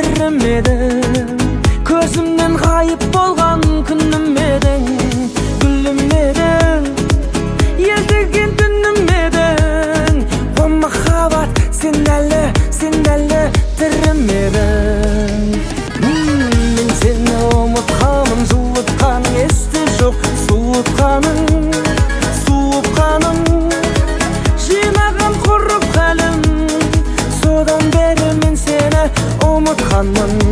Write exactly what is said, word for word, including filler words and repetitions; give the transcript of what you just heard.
тірім едің, көзімнен ғайып болған күнім едің, гүлім едің, ертеген түнім едің. О махаббат, сен әлі, сен әлі тірім едің. Мен сені ұмытқаным, жуытқаның есте жоқ, суытқаның, суытқаның, жинаған құрып қалым, содан бері мен сені ұмытқанмын.